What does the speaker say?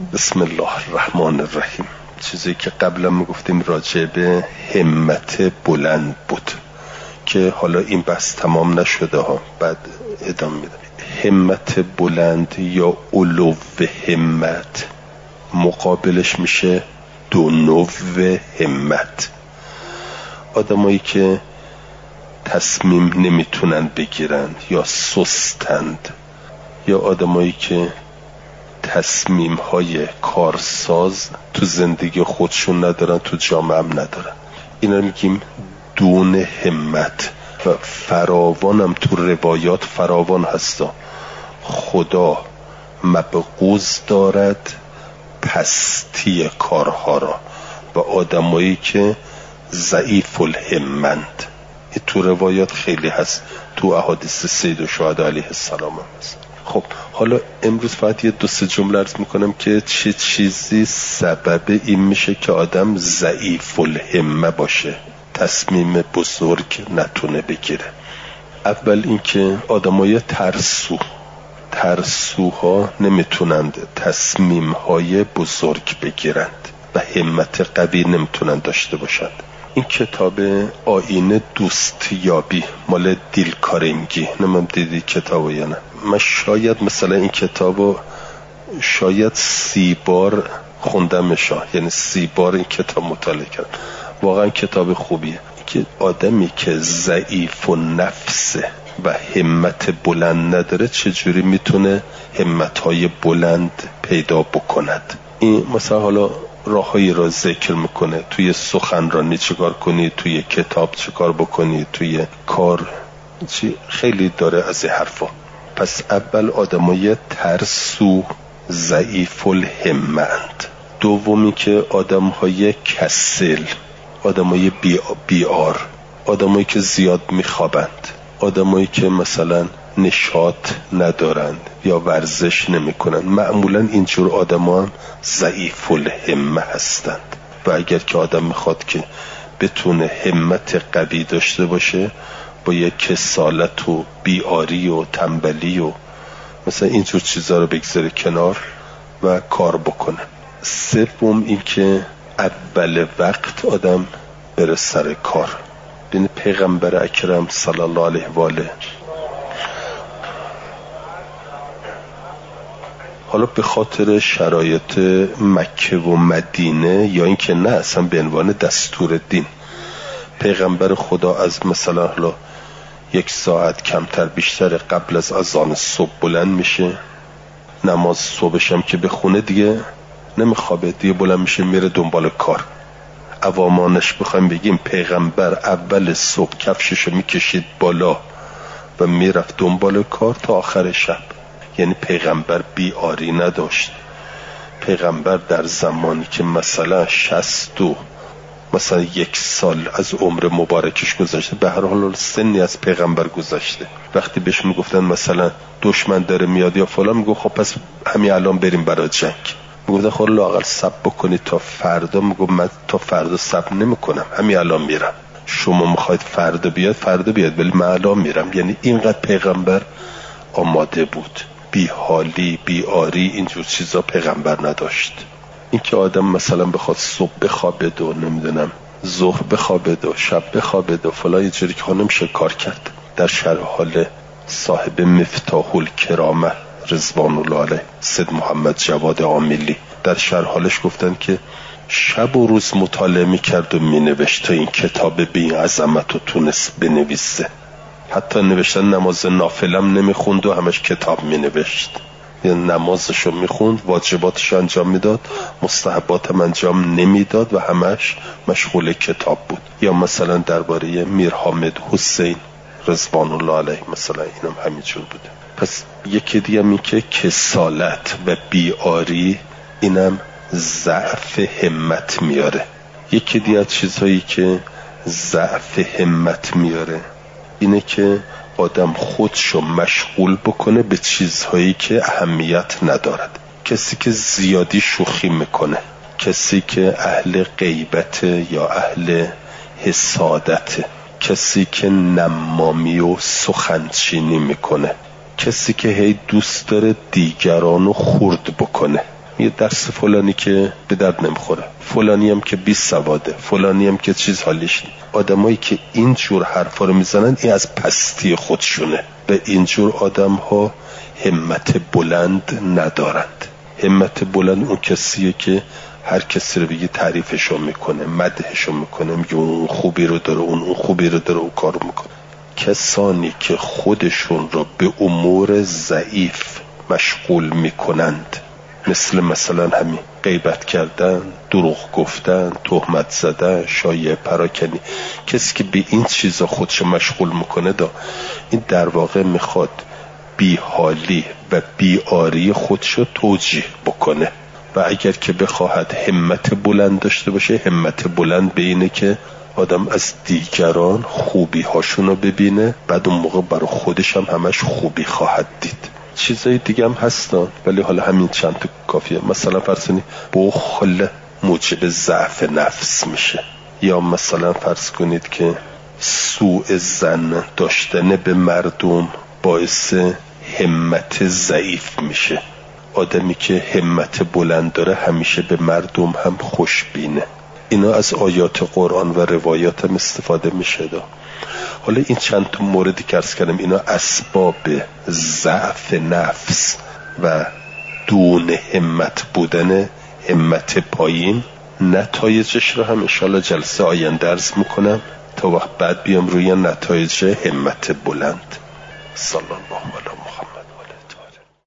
بسم الله الرحمن الرحیم. چیزی که قبلا میگفتیم راجع به همت بلند بود که حالا این بحث تمام نشده ها، بعد ادامه میدم. همت بلند یا علو همت مقابلش میشه دنو همت. آدمایی که تصمیم نمیتونن بگیرن یا سستند، یا آدمایی که تصمیم های کارساز تو زندگی خودشون ندارن، تو جامعه هم ندارن، اینا میگیم دون همت. و فراوانم تو روایات فراوان هستا، خدا مبغوض دارد پستی کارها را و آدمایی که ضعیف الهمند. این تو روایات خیلی هست، تو احادیث سید الشهدا علیه السلام هم هست. خب حالا امروز فقط یه 2-3 جمله عرض میکنم که چه چیزی سبب این میشه که آدم ضعیف الهمه باشه، تصمیم بزرگ نتونه بگیره. اول اینکه آدمای ترسوها نمیتونند تصمیم‌های بزرگ بگیرند و همت قوی نمیتونن داشته باشند. این کتاب آیین دوستیابی مال دیل کارنگی، نمیم دیدی کتابو یا نه؟ من شاید مثلا این کتابو شاید 30 بار خوندمش، یعنی 30 بار این کتاب مطالعه کردم. واقعا کتاب خوبیه که آدمی که ضعیف و نفسه و همت بلند نداره چجوری میتونه همتهای بلند پیدا بکند. این مثلا حالا راههایی را ذکر میکنه، توی سخنرانی چیکار کنی، توی کتاب چیکار بکنی، توی کار خیلی داره از این حرفا. پس اول آدمای ترسو ضعیف الهمند. دومی که آدمهای کسل، آدمای بیار، آدمایی که زیاد میخوابند، آدمایی که مثلا نشاط ندارند یا ورزش نمیکنند. معمولا اینجور آدما هم ضعیف الهمه هستند و اگر که آدم میخواد که بتونه همت قوی داشته باشه، با یک کسالت و بیاری و تنبلی و مثلا اینجور چیزا رو بگذاره کنار و کار بکنه. سوم این که اول وقت آدم بره سر کار. بین پیغمبر اکرم صلی الله علیه و آله، حالا به خاطر شرایط مکه و مدینه یا اینکه نه اصلا به عنوان دستور دین، پیغمبر خدا از مثلا حالا 1 ساعت کمتر بیشتر قبل از اذان صبح بلند میشه، نماز صبحش هم که بخونه دیگه نمیخوابه، دیگه بلند میشه میره دنبال کار. عوامانش بخوایم بگیم پیغمبر اول صبح کفششو میکشید بالا و میرفت دنبال کار تا آخر شب. یعنی پیغمبر بیاری نداشت. پیغمبر در زمانی که مثلا 1 سال از عمر مبارکش گذشته، به هر حال سنی از پیغمبر گذشته، وقتی بهش میگفتن مثلا دشمن داره میاد یا فلان، میگه خب پس همین الان بریم برای جنگ. میگفتن خب لااقل صبر بکنید تا فردا. میگه من تا فردا صبر نمیکنم، همین الان میرم. شما میخواید فردا بیاد ولی من الان میرم. یعنی اینقدر پیغمبر آماده بود. بیحالی بیاری اینجور چیزا پیغمبر نداشت. این که آدم مثلا بخواد صبح بخوابد و نمیدونم ظهر بخوابد و شب بخوابد و فلان، یه جوری که نمیشه کار کرد. در شرح حال صاحب مفتاح الکرامه رضوان الله علیه سید محمد جواد عاملی در شرح حالش گفتن که شب و روز مطالعه میکرد و مینوشت تا این کتاب به این عظمت رو تونست بنویسه. حتی نوشتن نماز نافلم نمیخوند و همش کتاب مینوشت. یعنی نمازشو میخوند، واجباتشو انجام میداد، مستحباتم انجام نمیداد و همش مشغول کتاب بود. یا مثلا درباره میر حامد حسین رضوان الله علیه مثلا اینم همینجور بوده. پس یکی دیگه این که کسالت و بیاری اینم ضعف همت میاره. یکی دیگه چیزهایی که ضعف همت میاره اینه که آدم خودشو مشغول بکنه به چیزهایی که اهمیت ندارد. کسی که زیادی شوخی میکنه، کسی که اهل غیبت یا اهل حسادت، کسی که نمامی و سخنچینی میکنه، کسی که هی دوست داره دیگرانو خرد بکنه. یه درس فلانی که به درد نمیخوره، فلانی هم که بی سواده، فلانی هم که چیز حالیش نیست. آدمایی که اینجور حرفا رو میزنن این از پستی خودشونه. به اینجور آدم ها همت بلند ندارند. همت بلند اون کسیه که هر کسی رو بگی تعریفشو میکنه، مدحشو میکنه، میگه اون خوبی رو داره، اون خوبی رو داره، اون کارو میکنه. کسانی که خودشون رو به امور ضعیف مشغول میکنند، مثلا همین غیبت کردن، دروغ گفتن، تهمت زدن، شایعه پراکنی، کسی که به این چیزا خودش مشغول میکنه این در واقع میخواد بیحالی و بیاری خودشو توجیه بکنه. و اگر که بخواهد همت بلند داشته باشه، همت بلند به اینه که آدم از دیگران خوبی هاشونو ببینه، بعد اون موقع برای خودش هم همش خوبی خواهد دید. چیزای دیگه هم هستن ولی حالا همین چند تا کافیه. مثلا فرض کنید بخل موجب ضعف نفس میشه، یا مثلا فرض کنید که سوء ظن داشتن به مردم باعث همت ضعیف میشه. آدمی که همت بلند داره همیشه به مردم هم خوشبینه. اینا از آیات قرآن و روایات هم استفاده میشه. حالا این چند تا موردی که عرض کردم اینا اسباب ضعف نفس و دون همت بودن، همت پایین، نتایجش رو هم انشالله جلسه آینده عرض میکنم تا وقت بعد بیام روی نتایج همت بلند. صلی الله علی محمد.